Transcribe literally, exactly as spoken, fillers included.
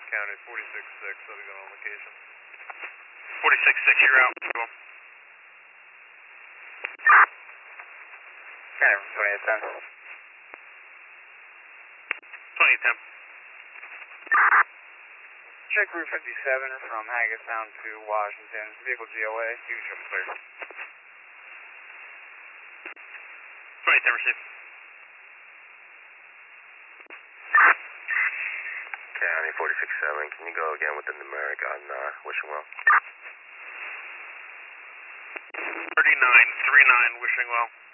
County forty-six six, I'll be going on location. forty-six six, you're out. Go. County from twenty-eight ten. twenty-eight ten. Check Route fifty-seven from Hackettstown to Washington. Vehicle G O A, you can show me clear. twenty-eight ten, receive. County forty-six seven, can you go again with the numeric on uh, Wishing Well? thirty-nine thirty-nine, Wishing Well.